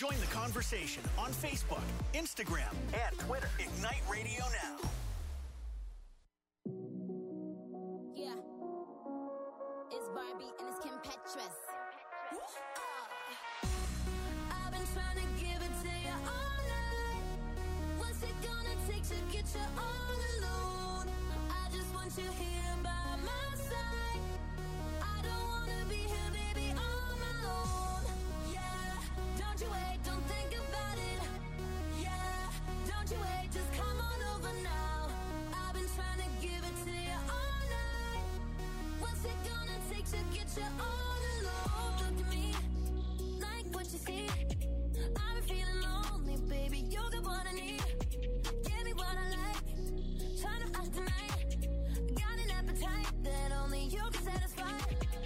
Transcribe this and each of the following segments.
Join the conversation on Facebook, Instagram, and Twitter. Ignite Radio Now. Yeah. It's Barbie and it's Kim Petras. I've been trying to give it to you all night. What's it gonna take to get you all alone? I just want you here by my side. I don't wanna be here, baby, on my own. Yeah, don't you wait, don't think about it. Yeah, don't you wait, just come on over now. I've been trying to give it to you all night. What's it gonna take to get you all alone? Look at me, like what you see. I've been feeling lonely, baby, you got what I need. Give me what I like, try to ask tonight. Got an appetite that only you can satisfy.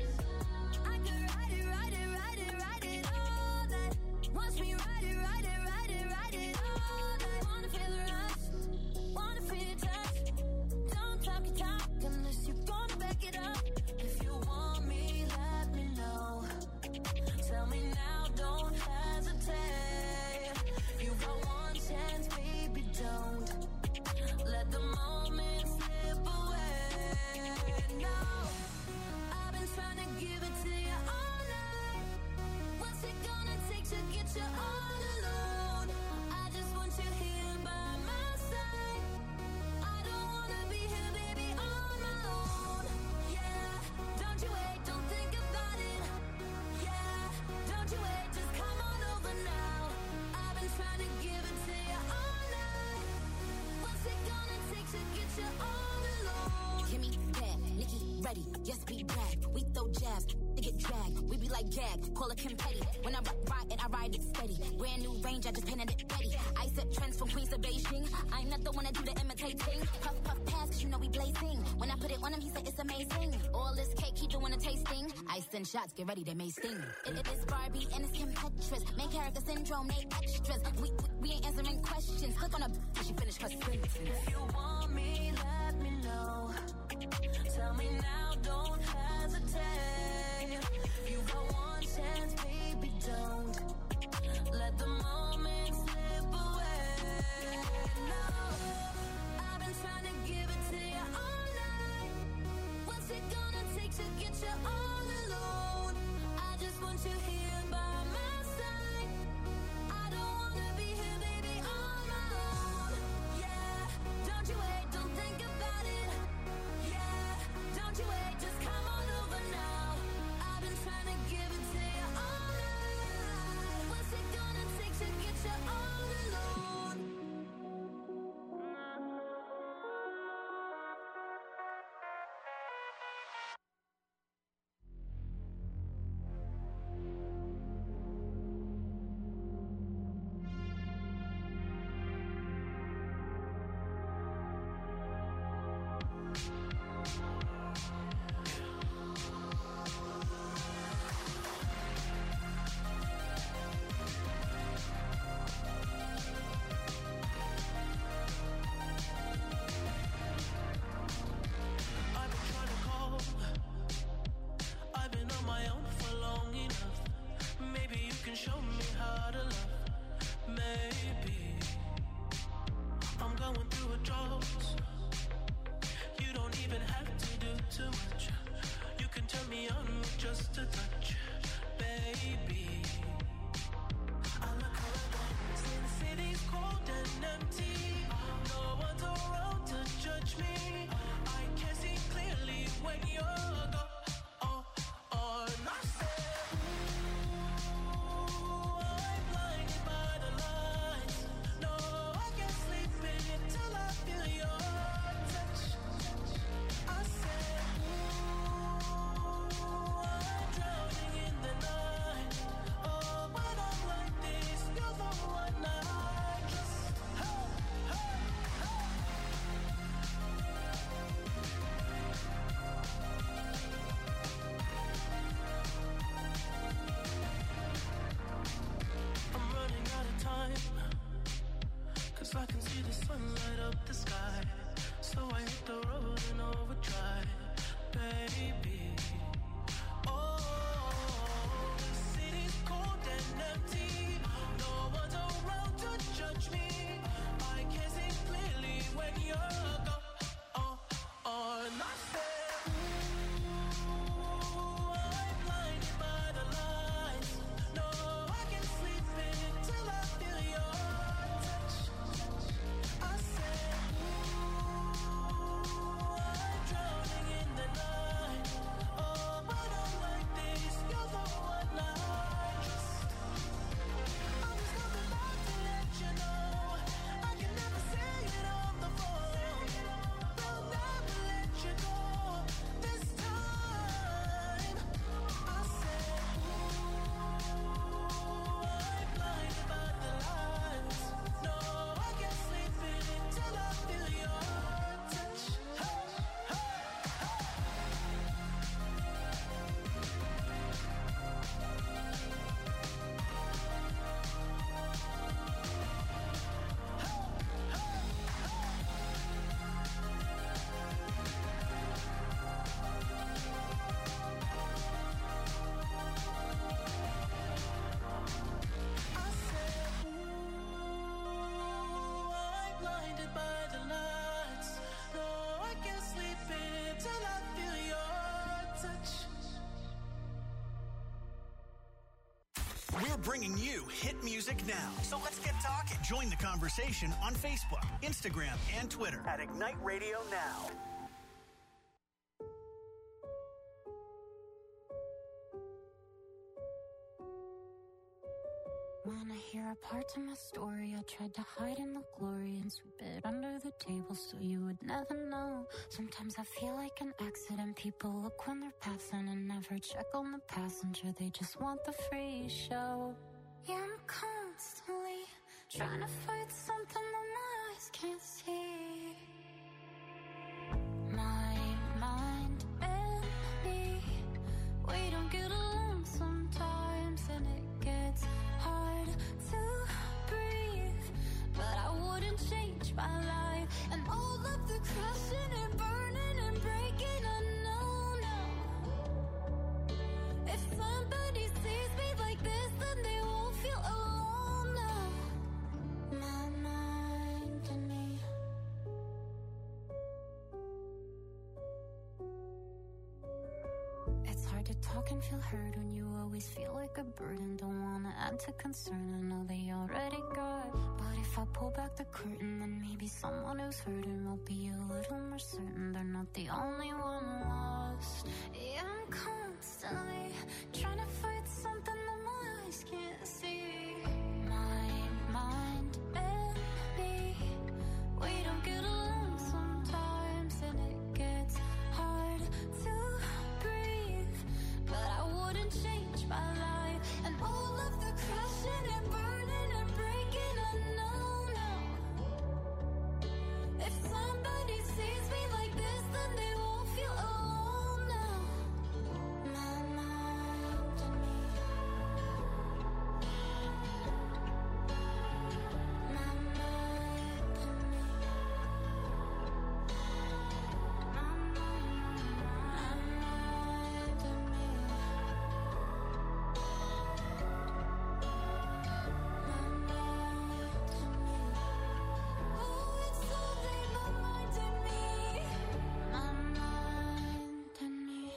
I could ride it, ride it, ride it, ride it all night. Watch me ride it, ride it, ride it, ride it all night. Wanna feel the rush, wanna feel your touch. Don't talk your talk unless you're gonna back it up. If you want me, let me know. Tell me now, don't hesitate. You got one chance, baby, don't let the moment slip away. No, I've been trying to give it to you all night. What's it gonna take to get you all alone? I just want you here by my side. I don't wanna be here, baby, on my own. Yeah, don't you wait, don't think about it. Yeah, don't you wait, just come on over now. I've been trying to give it to you all night. What's it gonna take to get you all alone? Kimmy, bad, Nikki, ready, yes, we brag. We throw jabs, they get dragged. We be like gag, call it Kim Petty. When I ride it, I ride it steady. Brand new range, I just painted it ready. I set trends from Queens to Beijing. I'm not the one that do the imitating. Puff, puff, pass, cause you know we blazing. When I put it on him, he said it's amazing. All this cake, he doing a tasting. I send shots, get ready, they may sting. It is Barbie and it's Kim Petras. Main character syndrome, they extras. We ain't answering questions. Click on her till she finish her sentence. If you want me, let me know. Tell me now, don't hesitate. You got one chance, baby, don't let the moment slip away. No, I've been trying to give it to you all night. What's it gonna take to get you all alone? I just want you here by my side. I don't wanna be here, baby, on my own. Yeah, don't you wait, don't think We're bringing you hit music now. So let's get talking. Join the conversation on Facebook, Instagram, and Twitter at Ignite Radio Now. Wanna hear a part of my story? I tried to hide in the glory and sweep it under the table so you would never know. Sometimes I feel like an accident. People look when they're passing and never check on the passenger. They just want the free show. Yeah, I'm constantly trying to fight something that my eyes can't see. My mind and me, we don't get along sometimes, and it gets hard to breathe. But I wouldn't change my life, and all of the crashing and burning and breaking, I know now. If somebody sees me like this, then they won't feel alone now. My mind and me. It's hard to talk and feel heard when you always feel like a burden. Don't wanna add to concern, I know they already got. But if I pull back the curtain, then maybe someone who's hurting will be a little more certain they're not the only one lost. Yeah, I'm constantly trying to fight something that my eyes can't see. My mind and me, we don't get along sometimes, and it gets hard to breathe. But I wouldn't change my life, and all of the crashing and burning and breaking, I know now. If somebody sees me like this, then they won't feel alone now. My mind and me. My mind and me. My mind and me. Oh, it's only my mind and me. My mind and me.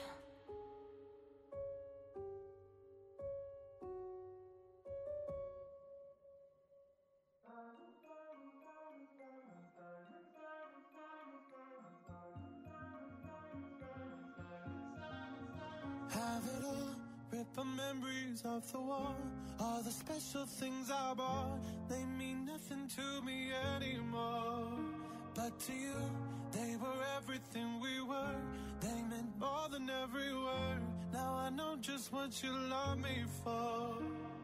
Have it all, rip the memories off the wall. All the special things I bought, they mean nothing to me anymore. But to you, they were everything we were. They meant more than every word. Now I know just what you love me for.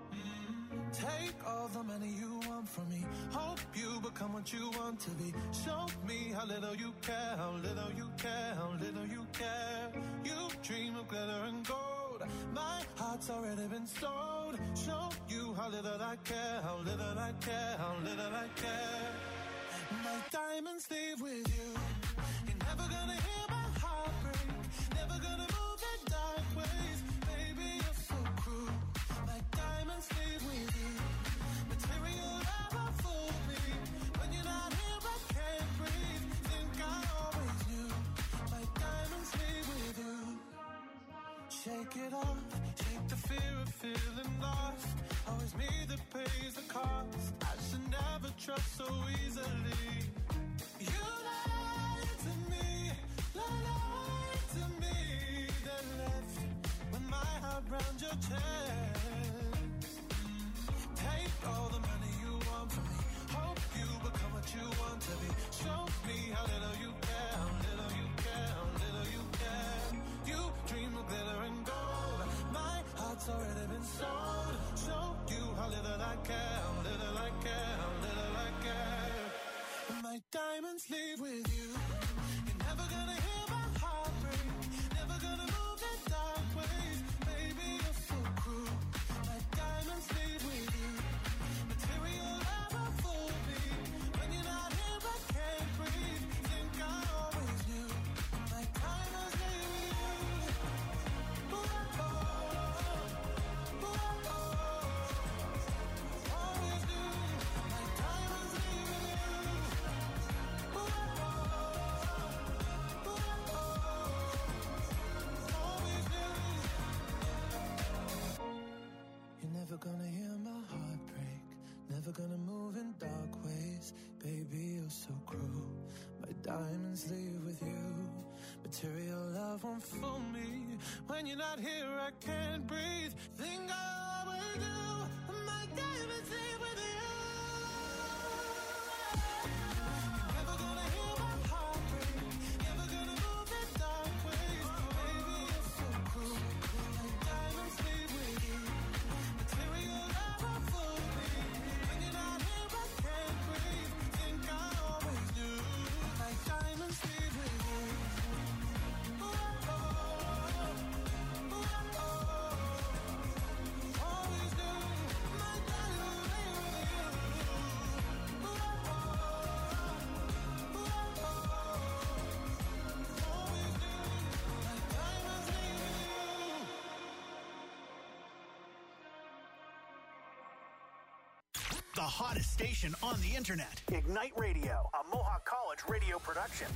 Take all the money you want from me. Hope you become what you want to be. Show me how little you care, how little you care, how little you care. You dream of glitter and gold. My heart's already been sold. Show you how little I care, how little I care, how little I care. My diamonds leave with you. You're never gonna hear my heart break. Never gonna move in dark ways. Baby, you're so cruel. My diamonds leave with you. Material never fooled me. When you're not here, I can't breathe. Think I always knew. My diamonds leave with you. Shake it off. Shake the fear of feeling lost. Always me that pays the cost. I should never trust so easily. You lied to me, lied to me. Then left with my heart round your chest. Take all the money you want from me. Hope you become what you want to be. Show me how little you care, how little you care, how little you care. You dream of glitter and gold. My heart's already been sold. Show you how little I care, how little I care, how little I care. My diamonds leave with you. You're never gonna hear my heart break. Never gonna move in dark ways. Baby, you're so cruel. diamonds leave with you. Material love won't fool me. When you're not here, I can't breathe. Think I always do. My diamonds leave with you. You're never gonna hear my heart break. Never gonna move in dark ways. Baby, it's so cruel. My diamonds leave with you. Material love won't fool me. When you're not here, I can't breathe. Think I always do. My diamonds leave with you. The hottest station on the internet. Ignite Radio, a Mohawk College radio production.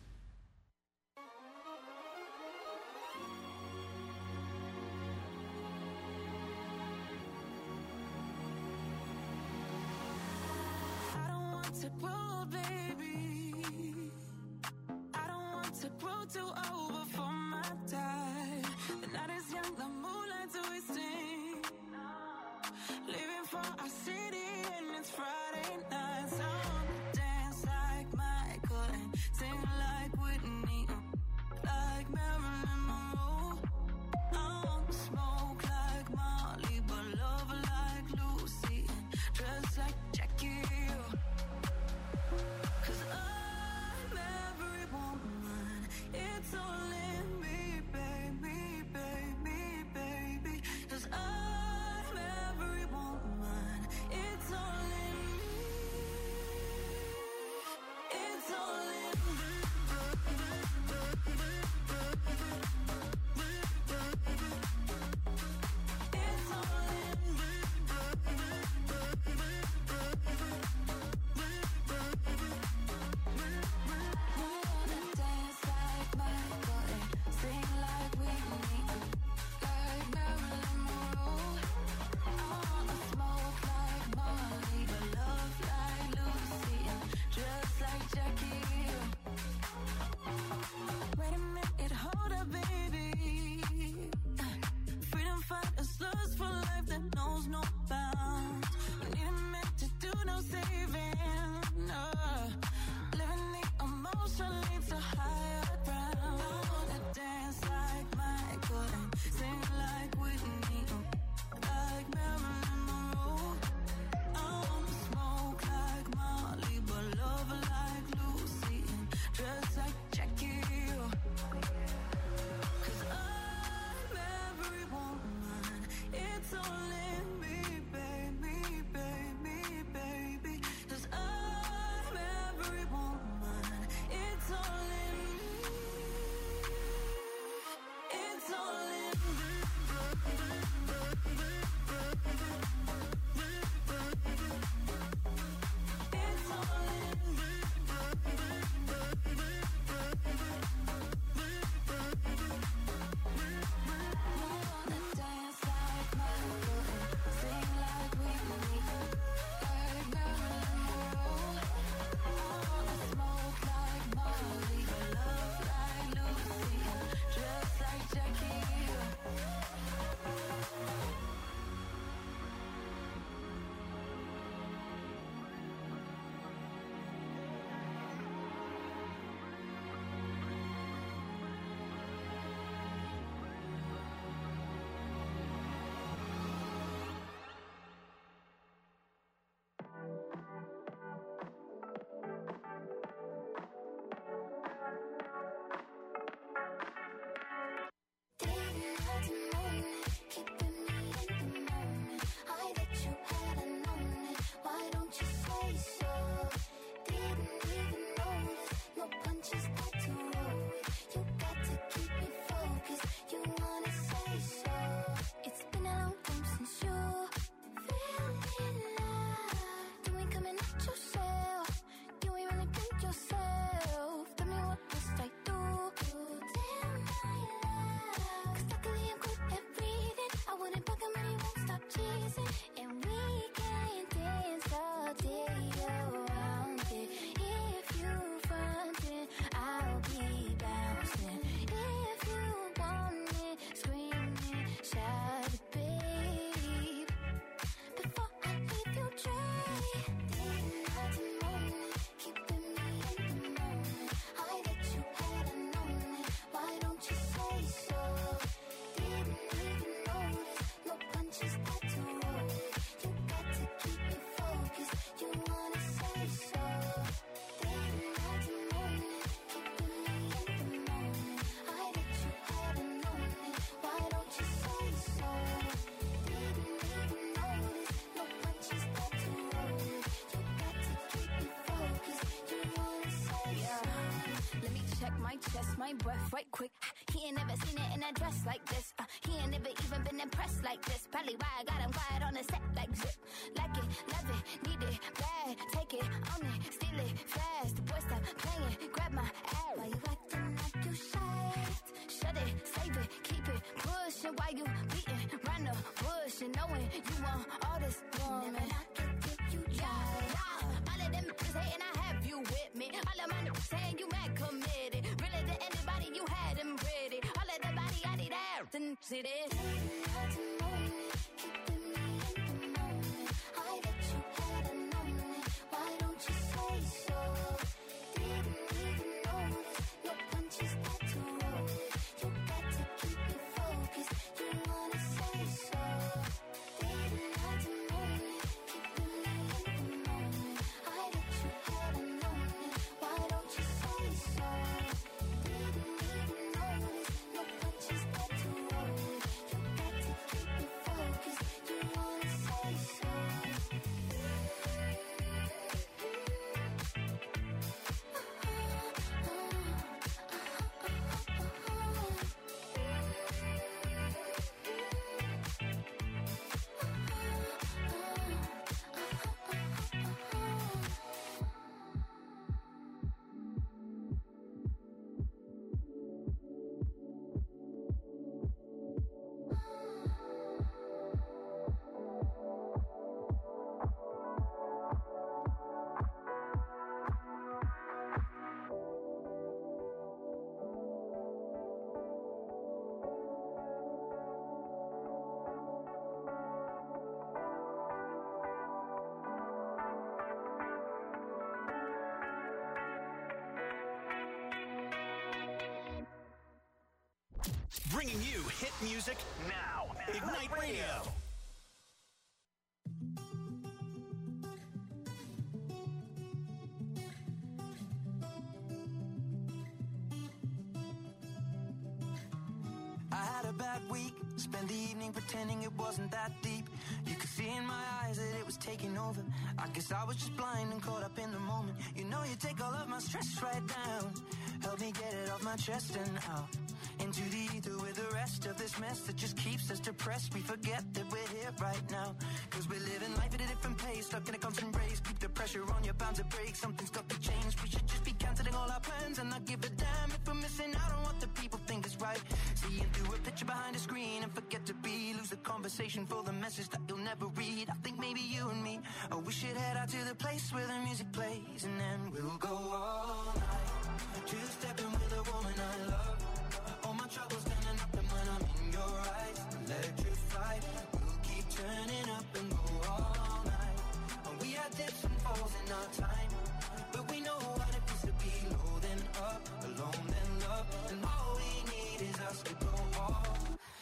I don't want to grow, baby. I don't want to grow too old before my time. The night is young, the moonlight's wasting. Leaving for our city and it's Friday night. So I wanna dance like Michael and sing like Whitney, like Marilyn Monroe. I want to smoke like Molly, but love like Lucy and dress like Jackie. 'Cause I'm every woman, it's all in me, baby, baby, baby. 'Cause I'm every woman, it's all in me, it's all in me, baby. my chest, my breath right quick. He ain't never seen it in a dress like this. He ain't never even been impressed like this. Probably why I got him quiet on the set like zip. Like it, love it, need it, bad. Take it, own it, steal it, fast. The boy stop playing, grab my ass. Why you acting like you shy? Shut it, save it, keep it pushing. While you beating round the bush and knowing you want all this woman. Never knock it till you try. All of them niggas hating, I have you with me. All of my niggas saying you mad committed. Really to anybody you had them ready. All of the body I need out and see this. Bringing you hit music now. Ignite Radio. I had a bad week, spent the evening pretending it wasn't that deep. You could see in my eyes that it was taking over. I guess I was just blind and caught up in the moment. You know you take all of my stress right down. Help me get it off my chest and out into the ether with the rest of this mess that just keeps us depressed. We forget that we're here right now, cause we're living life at a different pace, stuck in a constant race. Keep the pressure on, you're bound to break. Something's got to change. We should just be cancelling all our plans and not give a damn if we're missing out on what the people think is right. Seeing through a picture behind a screen and forget to be. Lose the conversation for the message that you'll never read. I think maybe you and me, oh, we should head out to the place where the music plays, and then we'll go all night, two-stepping with a woman I love. All my troubles standing up, and when I'm in your eyes, electrified. We'll keep turning up and go all night. And we had dips and falls in our time, but we know what it feels to be low then up, alone then love. And all we need is us to go all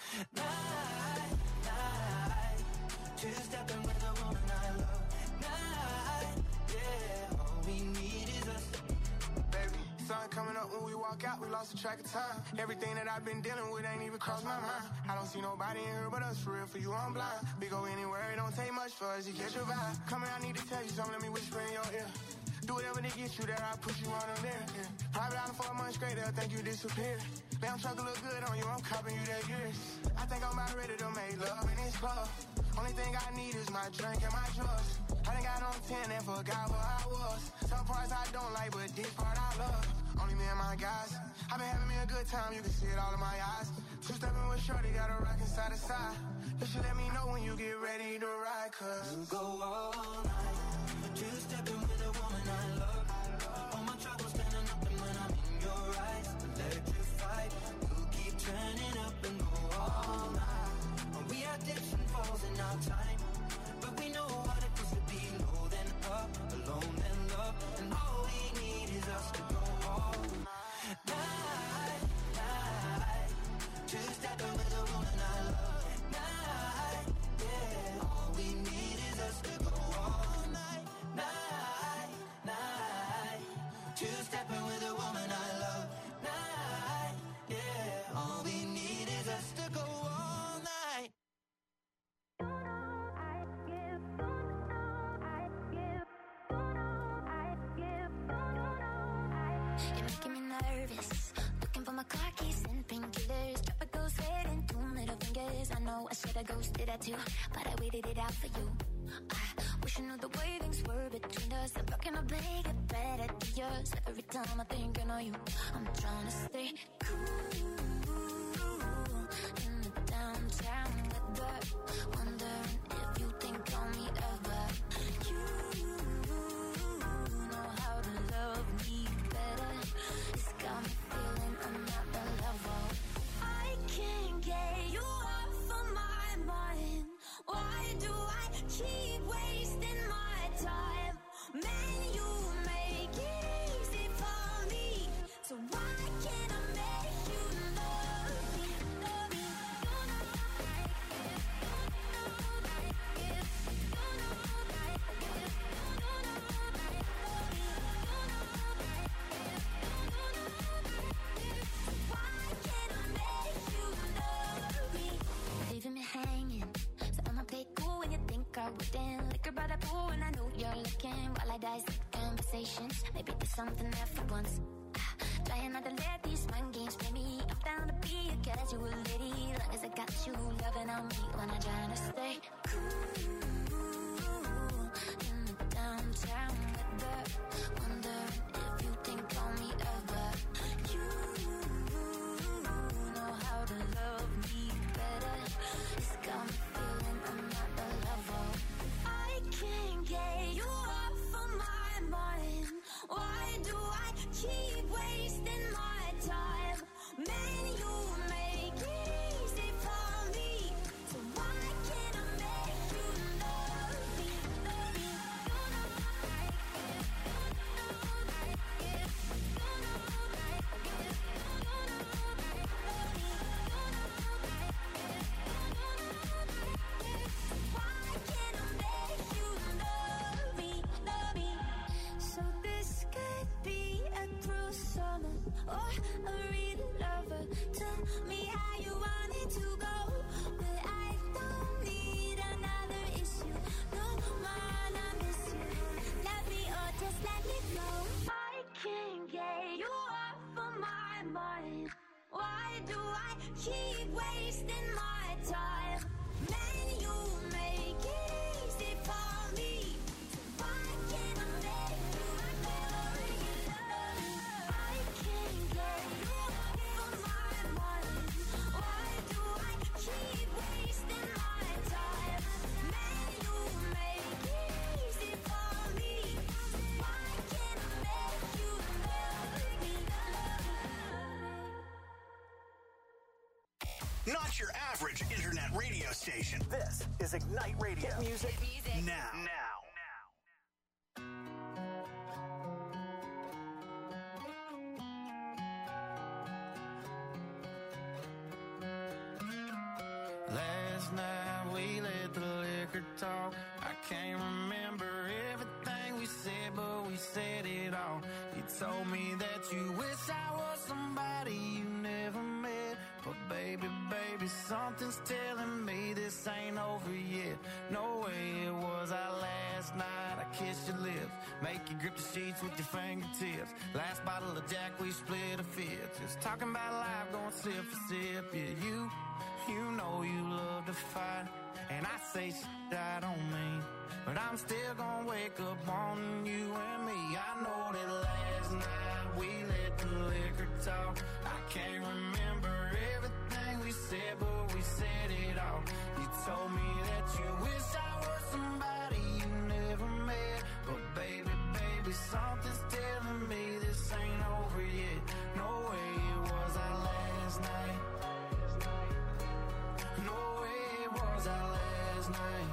night, night. Two-stepping with a woman I love. Night, yeah. All we need is us. Baby, sun coming up when we walk out, we lost the track of time. Everything that I've been dealing with ain't even crossed my mind. I don't see nobody in here but us, for real, for you I'm blind. We go anywhere, it don't take much for us to catch your vibe. Come here, I need to tell you something, let me whisper in your ear. Do whatever to get you there, I'll push you on them there. Yeah. Private island for a month straight, they'll think you disappeared. Damn truck look good on you, I'm copping you that years. I think I'm about ready to make love in this club. Only thing I need is my drink and my drugs. I done got on 10 and forgot where I was. Some parts I don't like, but this part I love. Only me and my guys. I've been having me a good time, you can see it all in my eyes. Two-stepping with shorty, got a rock inside the side. You should let me know when you get ready to ride, cause we'll go all night, two-stepping with a woman I love. All my troubles standing up, and when I'm in your eyes, electrified. We'll keep turning up and go all night. And we had dips and falls in our time, but we know what it feels to be low then up, alone then love. And all we need is us to go all night, night. Two-stepping with a woman I love. Night, yeah. All we need is us to go all night, night, night. Two-stepping with a woman I love. Night, yeah. All we need is us to go all night. You're making me nervous. should've ghosted her too, but I waited it out for you. I wish I knew the way things were between us. I'm looking to make it better to yours. Every time I think I know you, I'm trying to stay cool in the downtown weather. Wondering if you think on me ever. You know how to love me better. It's got me feeling I'm not the lover. I can't get you off of my mind. Why do I keep wasting my time? Man, you make it easy for me. So why can't I make you love me? Love me. You know like it. You know like it. You know like it. You know like love me. You know like it. You know like it. So why can't I make you love me? Leaving me hanging. So I'ma play cool when you think I wouldn't. Liquor by the pool and I know you're looking. While I dissect conversations, maybe there's something there for once. Trying not to let these mind games play me. I'm down to be a casual lady, long as I got you loving on me when I'm trying to stay cool in the downtown weather. Wondering if you think on me ever. You know how to love me better. It's got me feeling I'm not the lover. I can't get you off of my mind. Why do I keep wasting my time? Man, you make it easy for me. So why can't I make you love me? Love me. You know like it. You know like it. You know like it. You know like love me. You know like it. You know like it. So why can't I make you love me? Love me. So this could be a cruel summer or a real lover. Tell me how you want it to go, but I don't need another issue. No, man, I miss you. Love me or just let me go. I can't get you off of my mind. Why do I keep wasting my time? Man, you make it easy for me. So why can't I make you love me? I can't get you off of my mind. Why do I keep wasting my time? Man, you make it easy for me. So why can't I make you love me? Not your average internet radio station. This is Ignite Radio. Hit music now. Last night we let the liquor talk. I can't remember everything we said, but we said it all. You told me that you wish I was somebody you never met. But baby, something's telling me this ain't over yet. No way it was our last night. I kissed your lips, make you grip the sheets with your fingertips. Last bottle of Jack, we split a fifth. Just talking about life, going sip for sip. Yeah, you know you love to fight, and I say shit I don't mean, but I'm still gonna wake up wanting you and me. I know that last night we let the liquor talk. I can't remember everything we said, but we said it all. You told me that you wish I was somebody you never met. But baby, something's telling me this ain't over yet. No way it was our last night. No way it was our last night.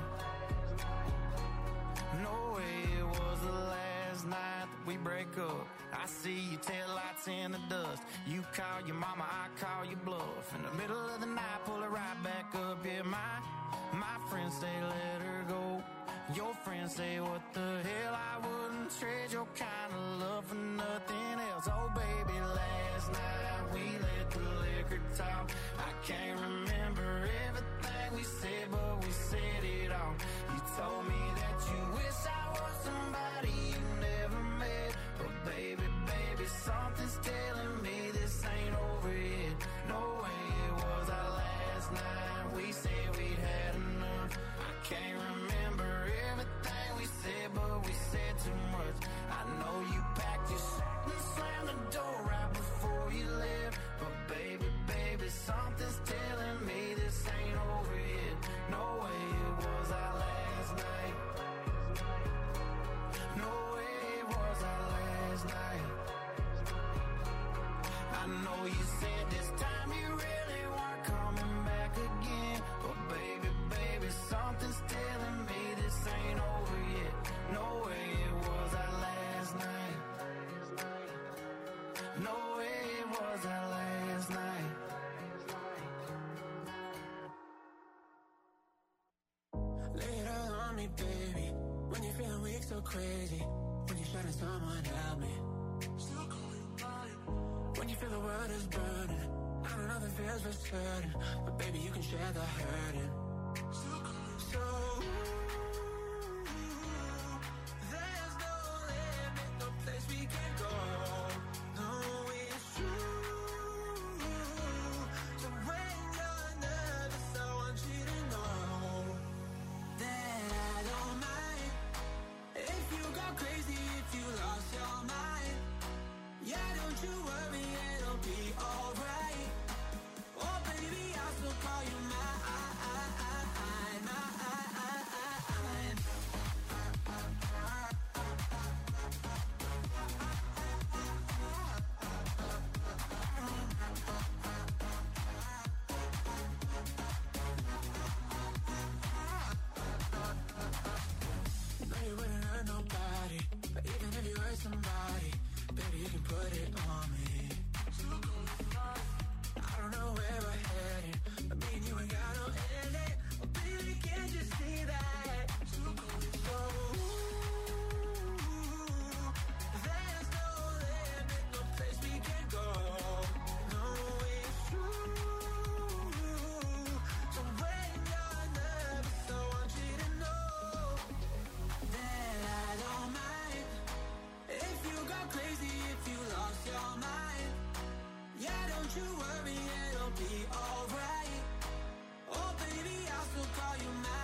No way it was the last night that we break up. I see your taillights in the dust. You call your mama, I call your bluff. In the middle of the night, pull her right back up. Yeah, my friends say let her go. Your friends say what the hell, I wouldn't trade your kind of love for nothing else. Oh baby, last night we let the liquor talk. I can't remember everything we said, but we said it all. You told me that you wish I was somebody you never met. But baby, something's telling me this ain't over yet. No way it was our last night. We said we'd I know you said this time you really weren't coming back again, but baby, baby, something's telling me this ain't over yet. No way it was our last night. No way it was our last night. Lay it all on me, baby. When you're feeling weak, so crazy. When you're shutting someone help me. Still call you mine. When you feel the world is burning. I don't know the feels for certain, but baby, you can share the hurting. Still call you so. There's no limit, no place we can go. No, it's true. So when you're nervous, I want you to know that I don't mind if you go crazy, if you lost your mind. Yeah, don't you worry, it'll be alright. Oh baby, I'll still call you mine. No, you wouldn't hurt nobody, but even if you hurt somebody, baby, you can put it on me. I don't know where we're headed, but me and you ain't got no ending. Oh, baby, can't you see that? So, there's no limit, no place we can go. No, it's true. So when you're nervous, I want you to know that I don't mind if you go crazy, if you lost your mind. Yeah, don't you worry, it'll be alright. Oh baby, I'll still call you mine.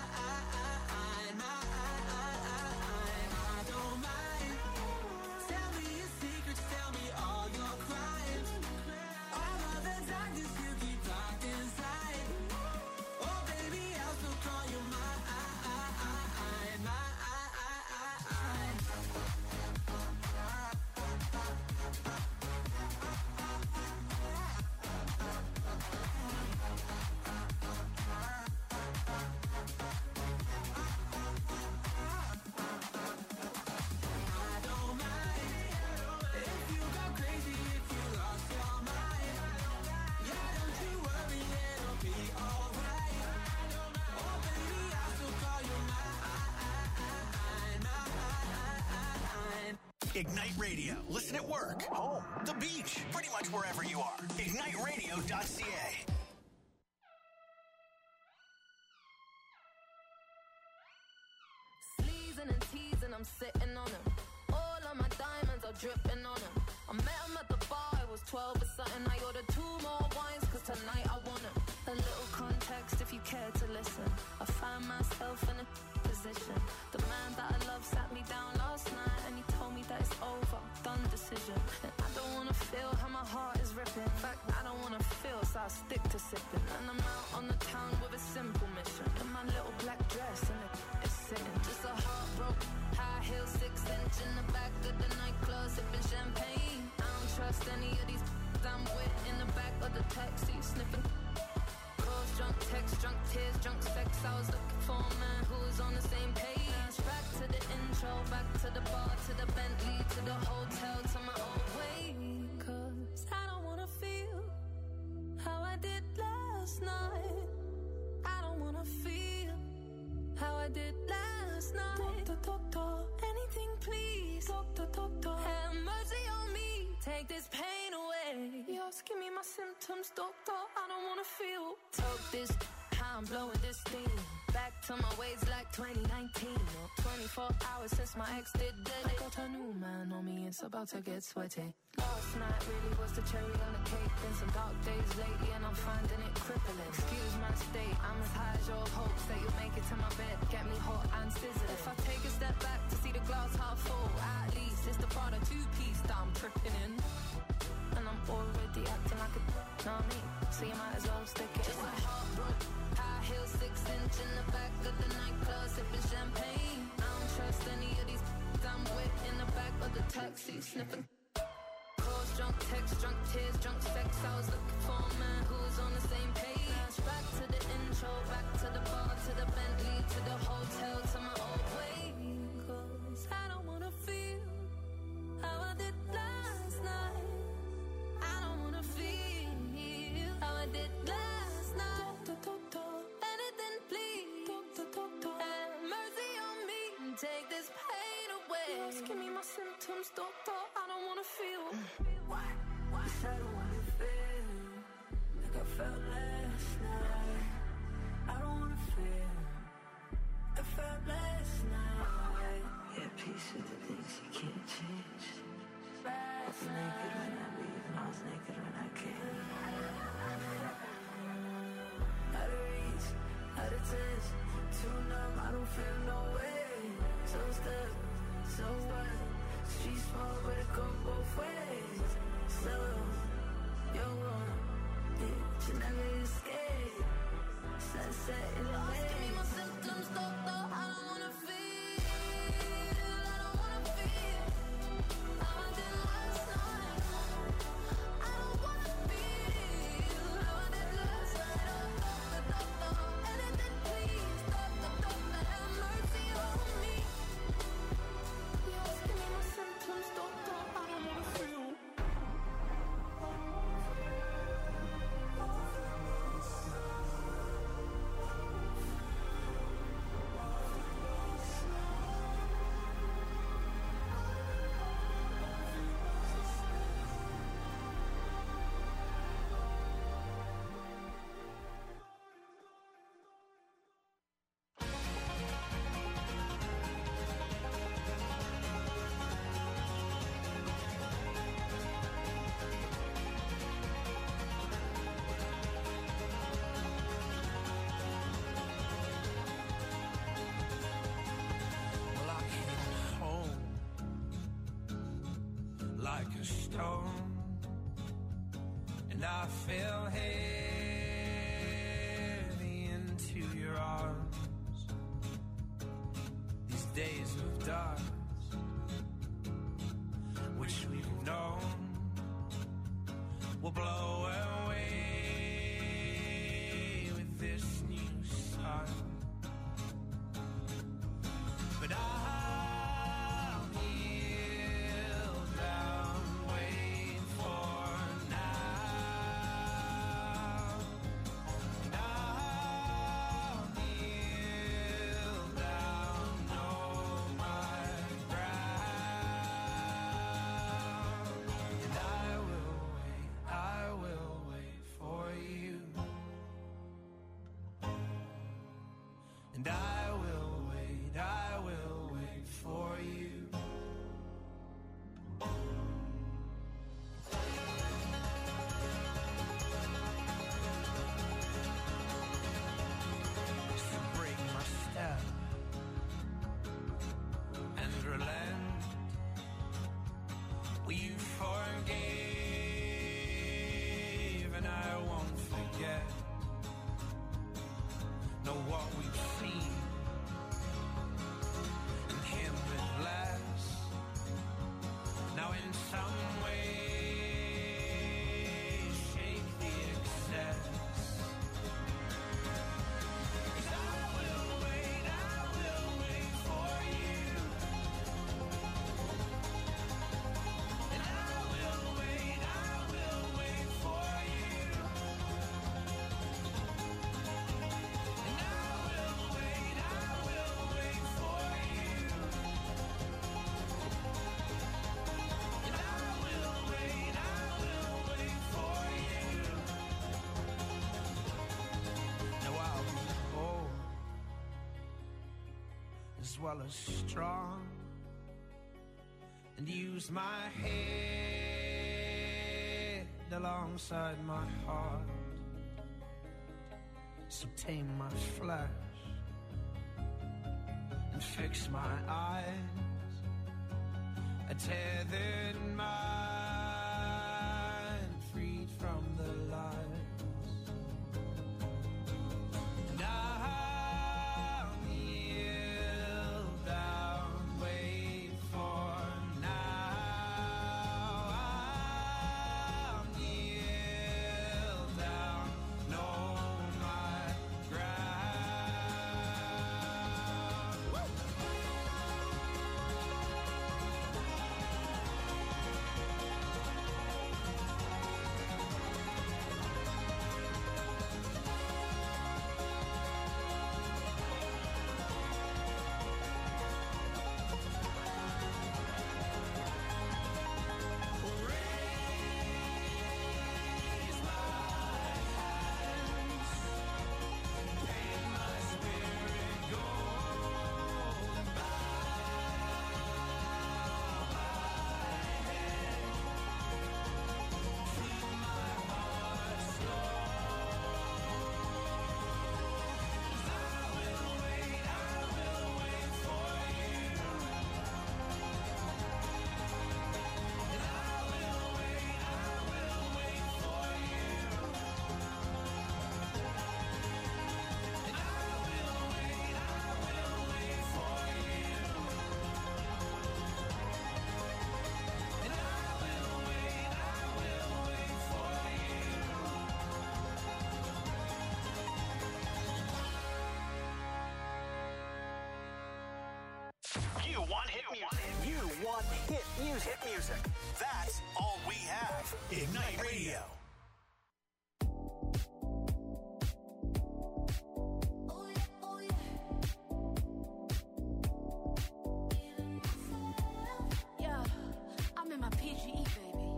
I don't mind. Tell me your secrets, tell me all your crimes. All of the darkness you keep locked inside. Oh baby, I'll still call you mine. Ignite Radio. Listen at work, home, the beach, pretty much wherever you are. IgniteRadio.ca. Sleezing and teasing, I'm sitting on them. All of my diamonds are dripping on them. I met him at the bar, it was 12 or something. I ordered 2 more wines, cause tonight I want them. A little context if you care to listen. I find myself in a position. The man that I love sat me down last night and he told me that it's over, done decision. And I don't wanna feel how my heart is ripping. In fact, I don't wanna feel, so I stick to sipping. And I'm out on the town with a simple mission. In my little black dress and it's sitting. Just a heartbroken, high heel, 6-inch in the back of the nightclub, sipping champagne. I don't trust any of these I'm with in the back of the taxi, sniffing. Calls, drunk text, drunk tears, drunk sex. I was looking for a man who was on the same page. Back to the intro, back to the bar, to the Bentley, to the hotel, to my old way. Cause I don't wanna feel how I did last night. I don't wanna feel how I did last night. Doctor, anything please. Doctor, have mercy on me. Take this pain away. You're asking me my symptoms, doctor. I don't wanna feel. Talk this, how I'm blowing this steam. Back to my ways like 2019. Or 24 hours since my ex did dead. I got a new man on me, it's about to get sweaty. Last night really was the cherry on the cake. Been some dark days lately and I'm finding it crippling. Excuse my state, I'm as high as your hopes that you'll make it to my bed. Get me hot and sizzling. If I take a step back to see the glass half full, at least it's the Prada 2-piece that I'm tripping in. And I'm already acting like a know what I mean? So you might as well stick it. Just a heartbroken, high heel, 6-inch in the back of the nightclub, sipping champagne. I don't trust any of these I'm with in the back of the taxi, sniffing. Calls, drunk text, drunk tears, drunk sex. I was looking for a man who was on the same page. Back to the intro, back to the bar, to the Bentley, to the hotel, to my old way. 'Cause I don't wanna feel how I did last night. I don't wanna feel how I did last night. Anything, please. Have mercy on me and take this pain away. Yes, give me my symptoms, doctor. I don't wanna feel. Why? I don't wanna feel like I felt last night. I don't wanna feel I felt last night. Yeah, peace with the things you can't change. I was naked when I leave, and I was naked when I came. Out of reach, out of touch, too numb, I don't feel no way. So stuck, so what? Street small, but it go both ways. So, you're one, you never escape. Sunset in the way. Give me my symptoms, doctor. I don't wanna feel. I don't wanna feel how I did last night. I don't wanna feel how I did last night. Oh, doctor, anything, please. Doctor, have mercy on me. Yes, give me my symptoms, doctor. I don't wanna feel. Well, I came home like a stone, and I fell heavy into your arms. These days of dust, which we've known, will blow away with this new sun. But I'll kneel down, wait for now. And I'll kneel down, know my ground. And I will wait for you. And I will wait for you. So break my step and relent. Well, you forgave, and I won't forget. Know what we've seen, and him with less. Now in some way, shake the excess. 'Cause I will wait for you. And I will wait for you. And I will wait for you. And I will wait for you. Now I'll be old as well as strong, and use my head alongside my heart. So tame my flesh and fix my eyes. A tethered mind, freed from the lies. And I'll kneel down, wait for now. music. Hit music. That's all we have. Ignite Radio. Yeah, I'm in my PGE, baby.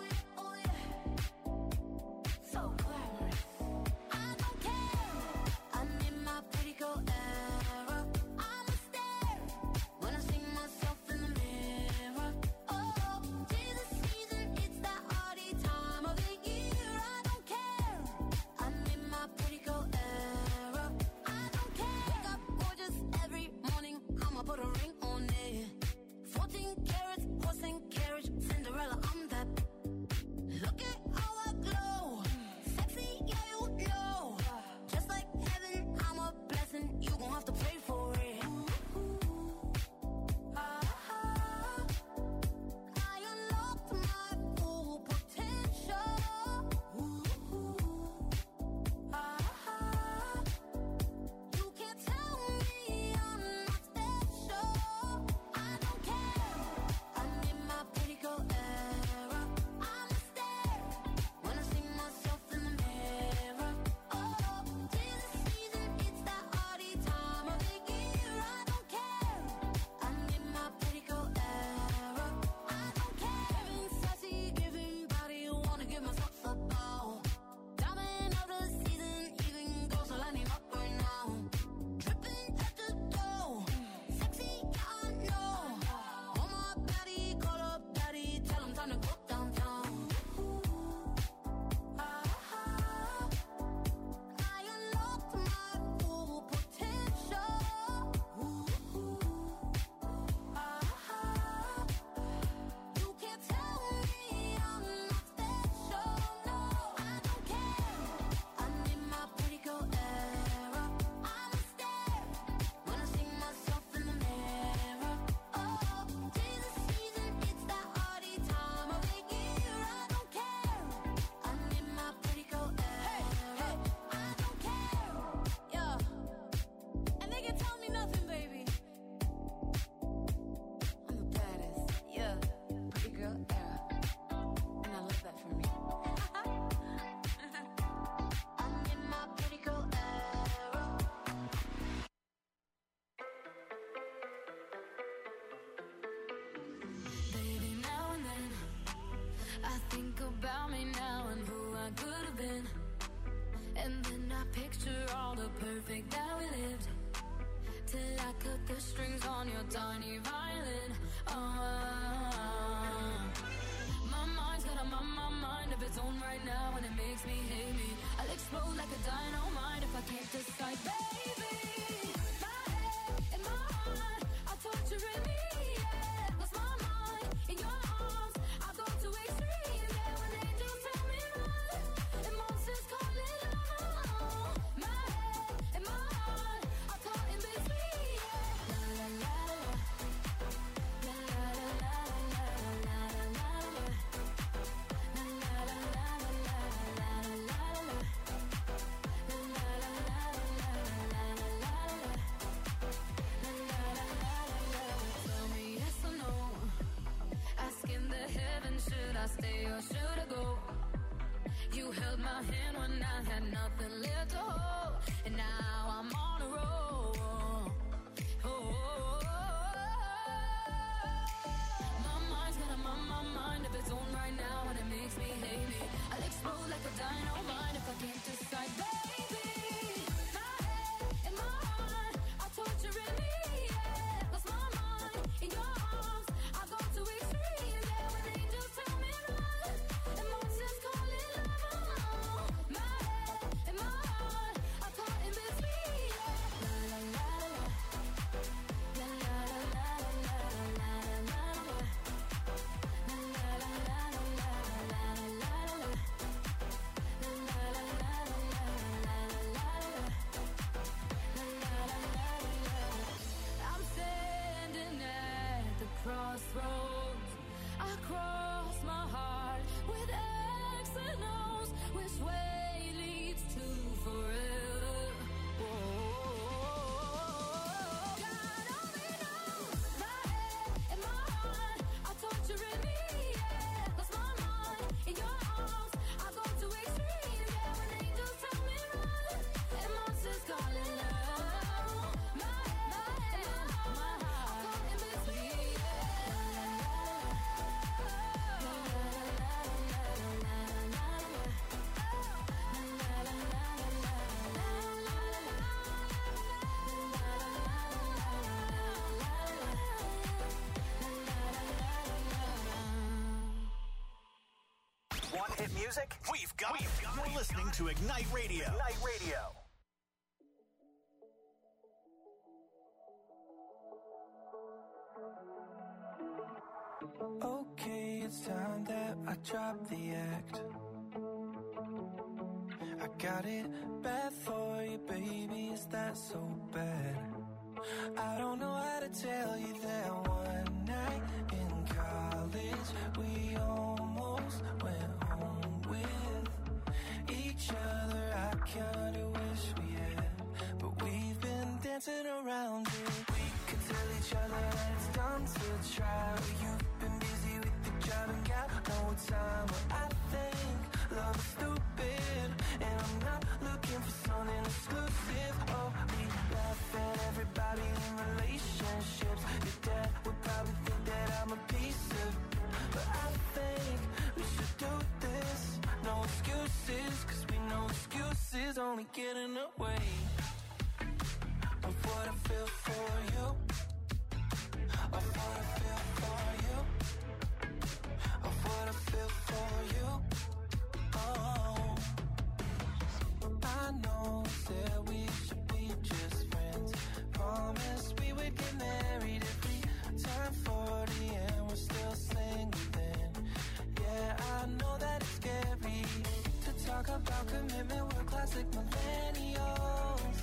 So glamorous. I don't care. I'm in my pretty girl era. I'm a stare when I see myself in the mirror. Oh, 'tis the season, it's that hardy time of the year. I don't care. I'm in my pretty girl era. I don't care. Wake up gorgeous every morning. I'ma put a ring on it. 14 carats, horse and carriage, Cinderella. I'm that. Look at how I glow. Sexy, yeah, you know. Just like heaven, I'm a blessing. You gon' have to pray for it. I unlocked my full potential. You can't tell me I'm not special. I don't care. I'm in my pretty girl era. I'm a stare when I see myself in the mirror. Oh, 'tis the season, it's that hardy time of the year. I don't care. I'm in my pretty girl era. I don't care. Giving sassy, giving body, wanna give myself a bow. Diamond of the season, even goes so lining up right now. Dripping at the dough, sexy, yeah, I know. On my body, call up daddy, tell him time to go downtown. I unlocked my full potential. You can't tell me I'm not special. No, I don't care. I'm in my pretty girl era. I'm a stare when I see myself in the mirror. Oh, 'tis the season, it's that hardy time of the year. I don't care. I'm in my pretty girl era. I don't care. Yeah, and they can tell me nothing, baby. I'm the baddest. Yeah, pretty girl era, and I love that for me. I'm in my pretty girl era. Baby, now and then I think about me now and who I could have been. And then I picture all the perfect that we lived. Till I cut the strings on your tiny violin. My mind's got a mind of its own right now, and it makes me hate me. I'll explode like a dynamite if I can't decide, baby. My head and my heart are torturing me. Yeah, lost my mind in your arms. I go to extremes. Yeah, when angels tell me run, and monsters call it love. My head and my heart are caught in between. Yeah. La la la la, la la la la la la la la. La la la la la la la la la. La la la la la la la la la. La la la la la. Tell me yes or no. Asking the heavens, should I stay or should I go? You held my hand when I had nothing left to hold, and now I'm on a roll. My mind's got a mind of its own right now, and it makes me hate me. I'll explode like a dynamite if I can't decide, baby. My head and my heart are torturing me. Yeah, lost my mind in your arms. I go to extremes. Yeah, when angels tell me run, and monsters call it love. My head and my heart are caught in between. Yeah. La la la la, la la la la la la la la. La la la la la la la la la. music, we've got it. You're listening to Ignite Radio. Ignite Radio. Okay, it's time that I drop the act. I got it bad for you, baby, is that so bad? I don't know how to tell you that one night in college we almost went home with each other. I kinda wish we had, but we've been dancing around it. We could tell each other that it's done to try, but you've been busy with the job and got no time. But I think love is stupid, and I'm not looking for something exclusive. Oh, we laugh at everybody in relationships. Your dad would probably think that I'm a piece of, but I think we should do this. No excuses, cause we know excuses only get in the way of what I feel for you, of what I feel for you, of what I feel for you. Oh, I know that we should be just friends. Promised we would get married if we turn 40 and we're still single then. Yeah, I know that it's scary to talk about commitment, we're classic millennials.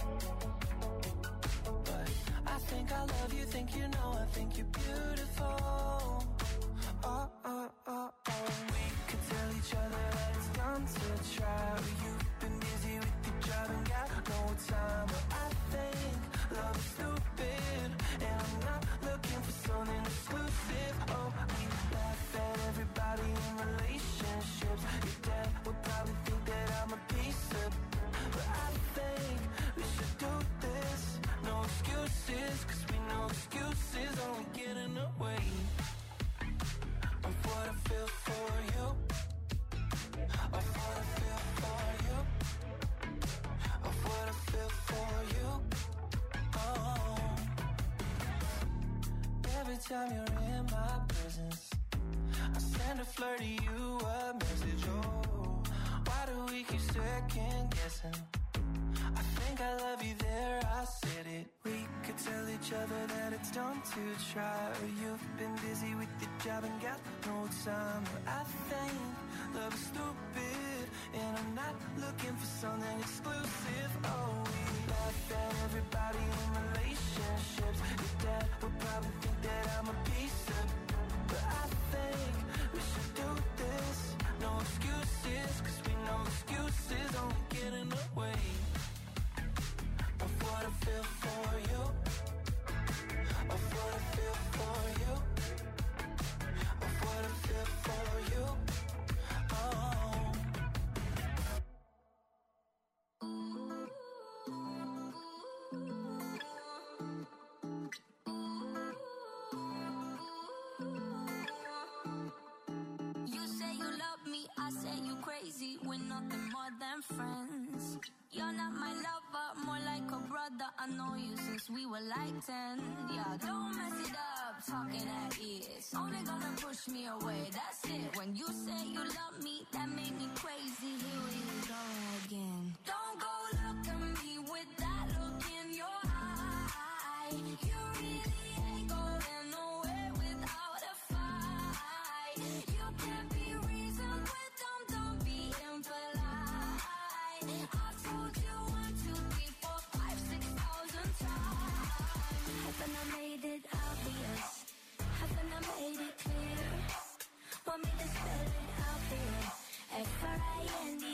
But I think I love you, think you know, I think you're beautiful. Oh, oh, oh, oh. We could tell each other that it's done to try, but you've been busy with your job and got no time. But I think love is stupid, and I'm not looking for something exclusive. Oh, we laugh at everybody in relationships. Your dad would probably think that I'm a piece of, but I think we should do this. No excuses, cause we know excuses only get in the way of what I feel for you, of what I feel for you, of what I feel for you. Oh, every time you're in my presence, I send a flirt to you a message. Oh, why do we keep second guessing? I think I love you there, I said it. We could tell each other that it's done to try, or you've been busy with your job and got no time. But I think love is stupid, and I'm not looking for something exclusive. Oh, we laugh at everybody in relationships. Your dad would probably think that I'm a piece of, but I think we should do this. No excuses, cause we know excuses only get in the way of what I feel for you, of what I feel for you, of what I feel for you. Oh, you say you love me, I say you crazy. We're nothing more than friends. You're not my lover, more like a brother. I know you since we were like 10. Yeah, don't mess it up, talking at ears. Only gonna push me away, that's it. When you say you love me, that made me crazy. Here we go again. Don't go look at me with that look in your eye. You really ain't going nowhere without a fight. You can't be reasoned with them, don't be impolite. I've told you 1, 2, 3, 4, 5, 6,000 times. Haven't I made it obvious? Haven't I made it clear? Want me to spell it out for you? F-R-I-N-D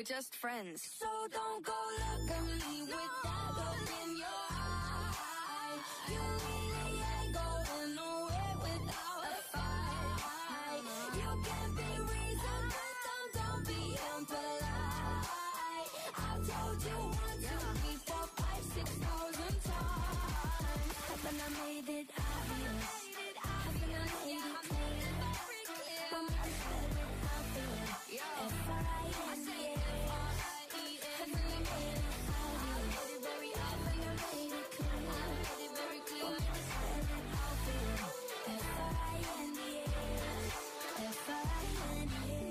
We're just friends. So don't go look at me with that look in your eye. You really ain't going nowhere without a fight. You can be reasoned, but don't be impolite. I've told you 1, 2, 3, 4, 5, 6,000 times. Haven't I made it obvious? Haven't I made it clear? Want me to spell it out there? F-I-N-D-A. Haven't I made it obvious? Haven't I made it clear? Want me to spell it out there? F-I-N-D-A. F-I-N-D-A.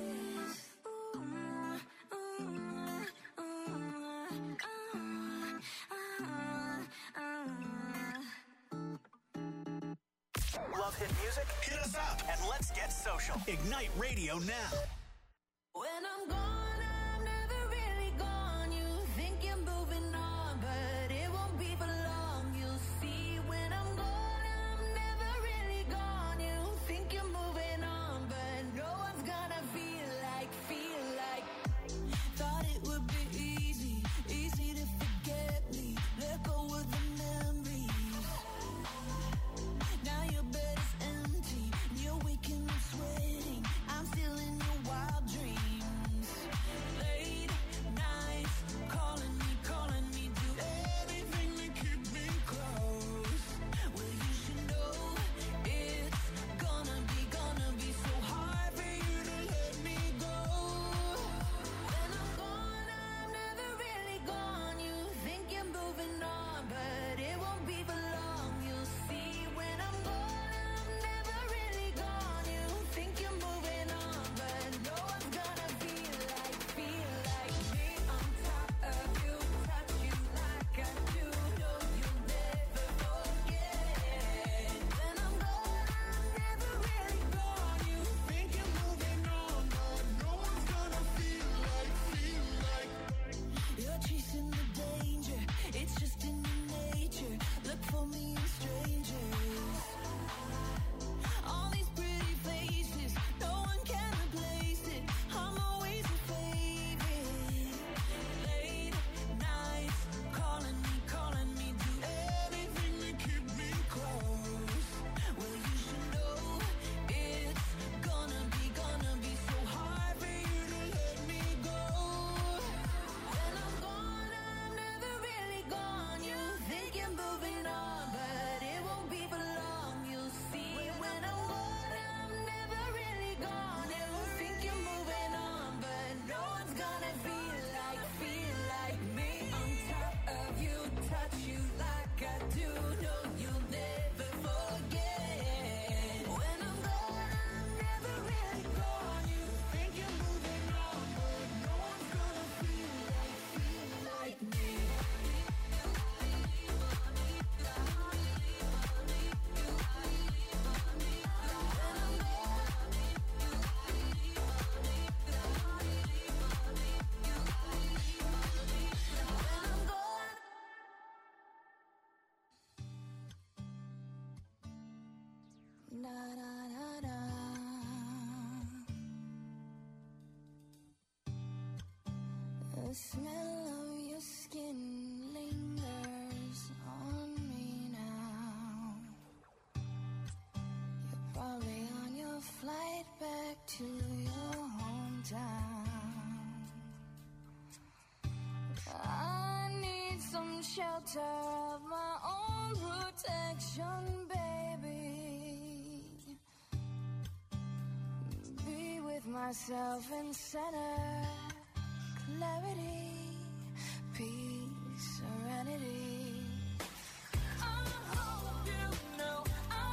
Love hit music? Hit us up and let's get social. Ignite Radio now. When I'm gone, I'm never really gone. You think you're moving on, but it won't be for long. You'll see when I'm gone, I'm never really gone. You think you're moving on, but no one's gonna feel like. Thought it would be easy to forget me. Let go of the memories. Now your bed is empty, and you're waking up sweating. I'm still in your wild dreams. Late nights, calling me, do everything to keep me close. Well, you should know it's gonna be so hard for you to let me go. When I'm gone, I'm never really gone. You think you're moving on, but it won't be for long. You'll see when I'm gone, I'm never really gone. You think you're moving on, but no one's gonna feel like me on top of you, touch you like I do. No, you'll never forget. When I'm gone, I'm never really gone. You think you're moving on, but no one's gonna feel like. You're chasing the danger, it's just in your nature. Look for me in strangers. All these pretty faces, no one can replace it. I'm always your favorite. Late nights, calling me, do everything to keep me close. Well, you should know it's gonna be so hard for you to let me go. When I'm gone, I'm never really gone. You think you're moving on, but it won't be for long. You'll see when I'm gone, I'm never really gone. You think you're moving on, but no one's gonna feel like me on top of you, touch you like I do. No, you'll never forget. When I'm gone, I'm never really gone. You think you're moving on, but no one's gonna feel like me. Da, da, da, da. The smell of your skin lingers on me now. You're probably on your flight back to your hometown. I need some shelter of my own protection, baby. Be with myself in center, clarity, peace, serenity. I hope you know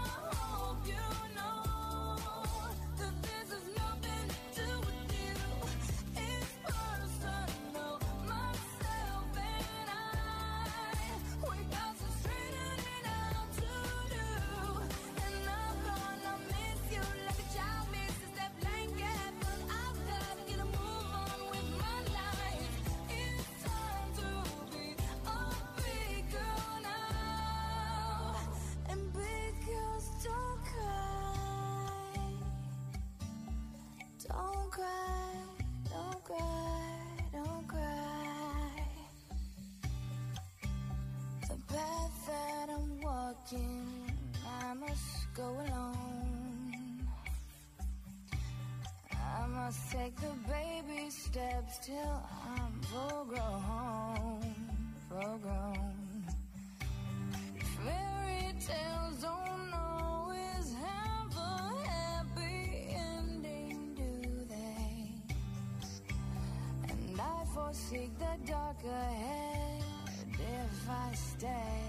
that this is nothing to do with you. It's personal, myself and I. We got some straightening out to do, and I'm gonna miss you like a child misses that blanket. But I've gotta get a move on with my life. It's time to be a big girl. steps till I'm full grown. Fairy tales don't always have a happy ending, do they? And I forsake the dark ahead if I stay.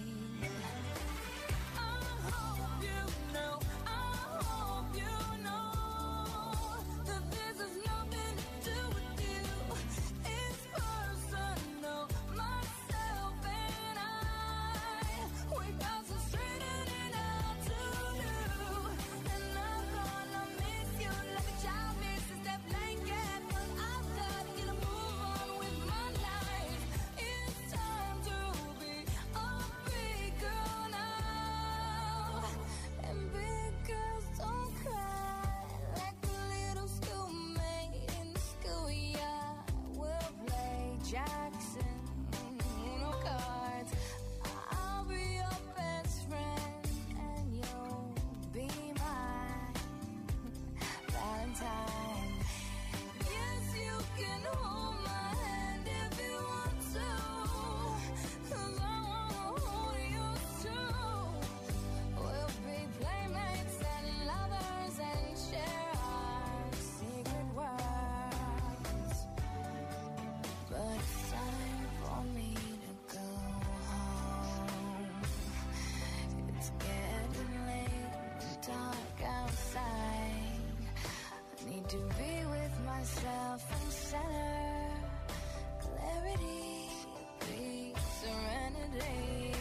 To be with myself and center, clarity, peace, serenity.